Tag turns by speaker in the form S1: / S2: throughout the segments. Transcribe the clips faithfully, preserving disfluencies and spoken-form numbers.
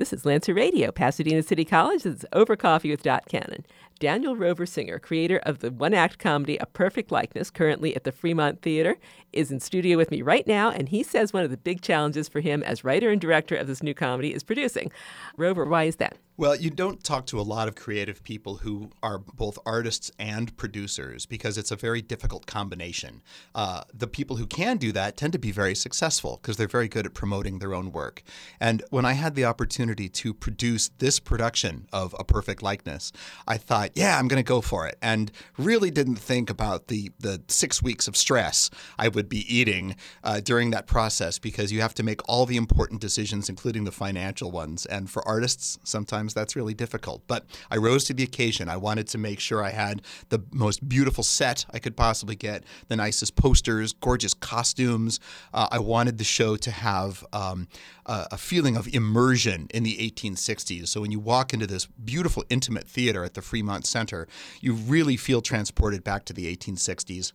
S1: This is Lancer Radio, Pasadena City College. This is Over Coffee with Dot Cannon. Daniel Rover Singer, creator of the one-act comedy A Perfect Likeness, currently at the Fremont Theater, is in studio with me right now, and he says one of the big challenges for him as writer and director of this new comedy is producing. Rover, why is that?
S2: Well, you don't talk to a lot of creative people who are both artists and producers because it's a very difficult combination. Uh, the people who can do that tend to be very successful because they're very good at promoting their own work. And when I had the opportunity to produce this production of A Perfect Likeness, I thought, yeah, I'm going to go for it, and really didn't think about the, the six weeks of stress I would be eating uh, during that process because you have to make all the important decisions, including the financial ones. And for artists, sometimes that's really difficult. But I rose to the occasion. I wanted to make sure I had the most beautiful set I could possibly get, the nicest posters, gorgeous costumes. Uh, I wanted the show to have um, a, a feeling of immersion in the eighteen sixties. So when you walk into this beautiful, intimate theater at the Fremont Center, you really feel transported back to the eighteen sixties.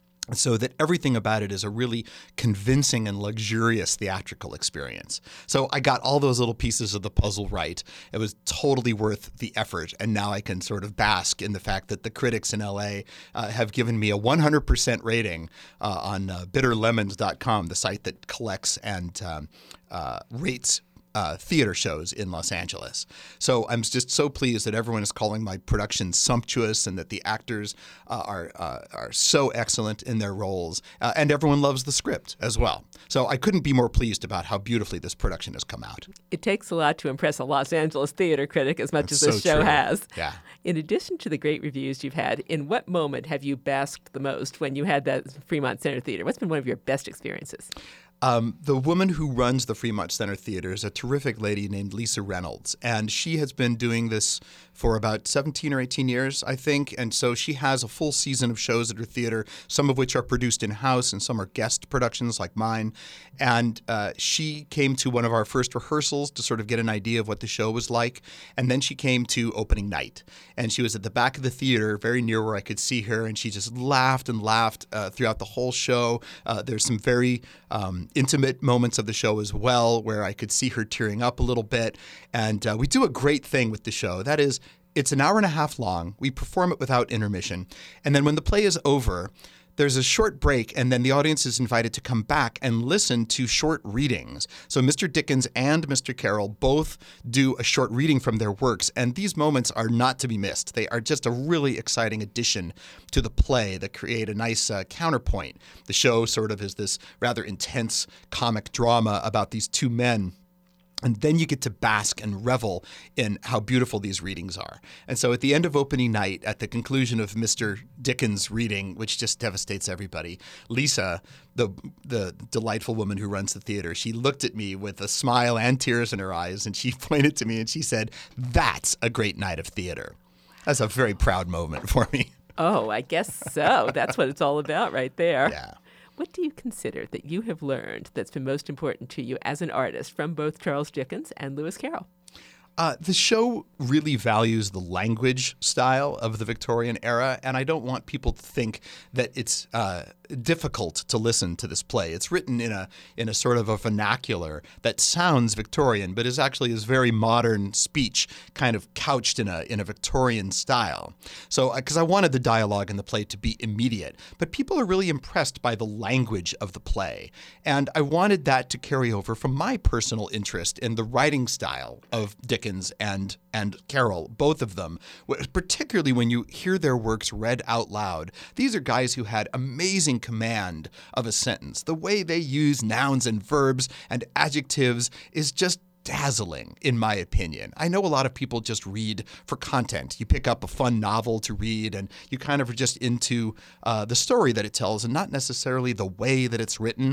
S2: So that everything about it is a really convincing and luxurious theatrical experience. So I got all those little pieces of the puzzle right. It was totally worth the effort. And now I can sort of bask in the fact that the critics in L A uh, have given me a one hundred percent rating uh, on uh, bitter lemons dot com, the site that collects and um, uh, rates Uh, theater shows in Los Angeles. So I'm just so pleased that everyone is calling my production sumptuous and that the actors uh, are uh, are so excellent in their roles. Uh, and everyone loves the script as well. So I couldn't be more pleased about how beautifully this production has come out.
S1: It takes a lot to impress a Los Angeles theater critic as much
S2: That's
S1: as this
S2: so
S1: show
S2: true.
S1: has.
S2: Yeah.
S1: In addition to the great reviews you've had, in what moment have you basked the most when you had that Fremont Center Theater? What's been one of your best experiences?
S2: Um, the woman who runs the Fremont Center Theater is a terrific lady named Lisa Reynolds, and she has been doing this for about seventeen or eighteen years, I think, and so she has a full season of shows at her theater, some of which are produced in-house and some are guest productions like mine, and uh, she came to one of our first rehearsals to sort of get an idea of what the show was like, and then she came to opening night, and she was at the back of the theater, very near where I could see her, and she just laughed and laughed uh, throughout the whole show. Uh, there's some very um, intimate moments of the show as well where I could see her tearing up a little bit. And uh, we do a great thing with the show. That is, it's an hour and a half long. We perform it without intermission. And then when the play is over, there's a short break, and then the audience is invited to come back and listen to short readings. So Mister Dickens and Mister Carroll both do a short reading from their works, and these moments are not to be missed. They are just a really exciting addition to the play that create a nice uh, counterpoint. The show sort of is this rather intense comic drama about these two men. And then you get to bask and revel in how beautiful these readings are. And so at the end of opening night, at the conclusion of Mister Dickens' reading, which just devastates everybody, Lisa, the the delightful woman who runs the theater, she looked at me with a smile and tears in her eyes, and she pointed to me and she said, "That's a great night of theater." That's a very proud moment for me.
S1: Oh, I guess so. That's what it's all about right there.
S2: Yeah.
S1: What do you consider that you have learned that's been most important to you as an artist from both Charles Dickens and Lewis Carroll?
S2: Uh, the show really values the language style of the Victorian era, and I don't want people to think that it's uh, difficult to listen to this play. It's written in a in a sort of a vernacular that sounds Victorian, but is actually is very modern speech, kind of couched in a in a Victorian style. So, because I wanted the dialogue in the play to be immediate, but people are really impressed by the language of the play, and I wanted that to carry over from my personal interest in the writing style of Dickens and and Carroll, both of them, particularly when you hear their works read out loud. These are guys who had amazing command of a sentence. The way they use nouns and verbs and adjectives is just dazzling, in my opinion. I know a lot of people just read for content. You pick up a fun novel to read, and you kind of are just into uh, the story that it tells and not necessarily the way that it's written.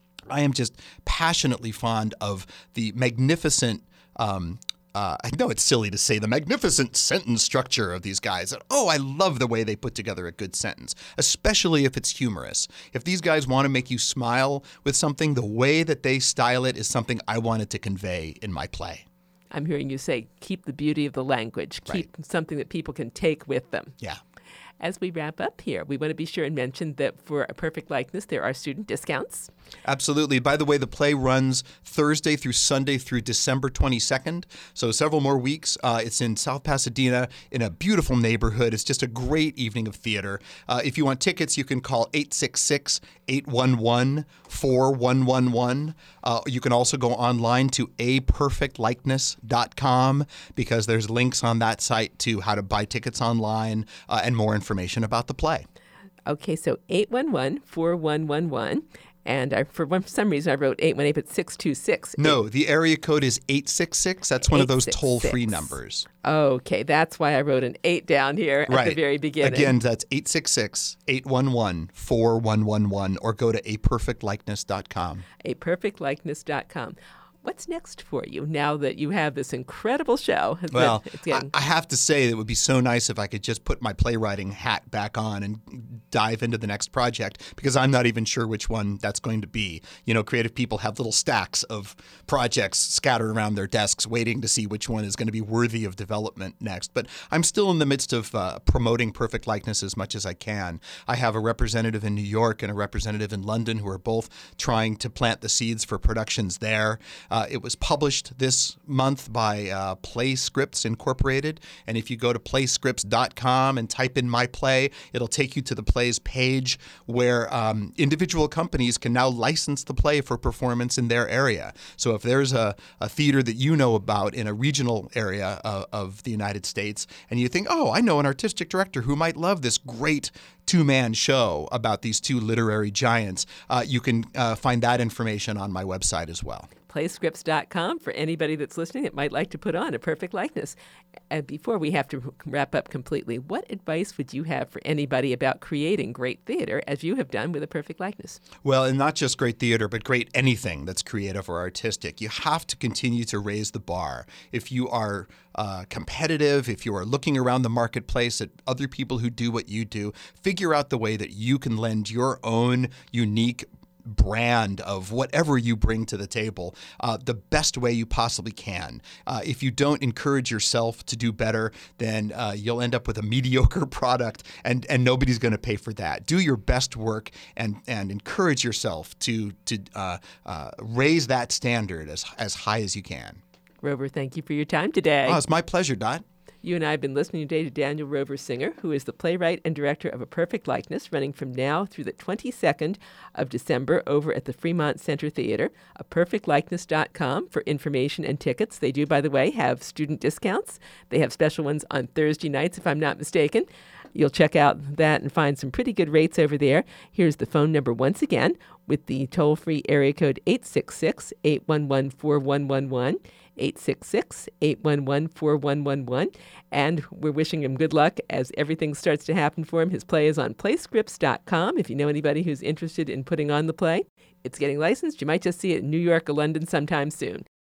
S2: I am just passionately fond of the magnificent um, Uh, I know it's silly to say the magnificent sentence structure of these guys. Oh, I love the way they put together a good sentence, especially if it's humorous. If these guys want to make you smile with something, the way that they style it is something I wanted to convey in my play.
S1: I'm hearing you say keep the beauty of the language, keep
S2: Right.
S1: something that people can take with them.
S2: Yeah.
S1: As we wrap up here, we want to be sure and mention that for A Perfect Likeness, there are student discounts.
S2: Absolutely. By the way, the play runs Thursday through Sunday through December twenty-second, so several more weeks. Uh, it's in South Pasadena in a beautiful neighborhood. It's just a great evening of theater. Uh, if you want tickets, you can call eight six six, eight one one, four one one one. Uh, you can also go online to a perfect likeness dot com because there's links on that site to how to buy tickets online uh, and more information about the play.
S1: Okay, so eight one one, four one one one. And I, for one, for some reason, I wrote eight one eight, but six two six.
S2: No, the area code is eight six six. That's one of those toll-free numbers.
S1: Okay, that's why I wrote an eight down here at
S2: right.
S1: the very beginning.
S2: Again, that's eight six six, eight one one, four one one one, or go to a perfect likeness dot com.
S1: a perfect likeness dot com. What's next for you now that you have this incredible show?
S2: Well,
S1: it's getting...
S2: I, I have to say it would be so nice if I could just put my playwriting hat back on and dive into the next project, because I'm not even sure which one that's going to be. You know, creative people have little stacks of projects scattered around their desks waiting to see which one is going to be worthy of development next. But I'm still in the midst of uh, promoting Perfect Likeness as much as I can. I have a representative in New York and a representative in London who are both trying to plant the seeds for productions there. Uh, it was published this month by uh, Play Scripts Incorporated, and if you go to play scripts dot com and type in my play, it'll take you to the play's page where um, individual companies can now license the play for performance in their area. So if there's a, a theater that you know about in a regional area of, of the United States, and you think, oh, I know an artistic director who might love this great two-man show about these two literary giants, uh, you can uh, find that information on my website as well.
S1: play scripts dot com for anybody that's listening that might like to put on A Perfect Likeness. And before we have to wrap up completely, what advice would you have for anybody about creating great theater as you have done with A Perfect Likeness?
S2: Well, and not just great theater, but great anything that's creative or artistic. You have to continue to raise the bar. If you are uh, competitive, if you are looking around the marketplace at other people who do what you do, figure out the way that you can lend your own unique brand of whatever you bring to the table uh, the best way you possibly can. Uh, if you don't encourage yourself to do better, then uh, you'll end up with a mediocre product, and, and nobody's going to pay for that. Do your best work and and encourage yourself to to uh, uh, raise that standard as as high as you can.
S1: Rover, thank you for your time today.
S2: Oh, it's my pleasure, Dot.
S1: You and I have been listening today to Daniel Rover Singer, who is the playwright and director of A Perfect Likeness, running from now through the twenty-second of December over at the Fremont Center Theater. a perfect likeness dot com for information and tickets. They do, by the way, have student discounts. They have special ones on Thursday nights, if I'm not mistaken. You'll check out that and find some pretty good rates over there. Here's the phone number once again with the toll-free area code eight six six, eight one one, four one one one. eight six six, eight one one, four one one one. And we're wishing him good luck as everything starts to happen for him. His play is on play scripts dot com if you know anybody who's interested in putting on the play. It's getting licensed. You might just see it in New York or London sometime soon.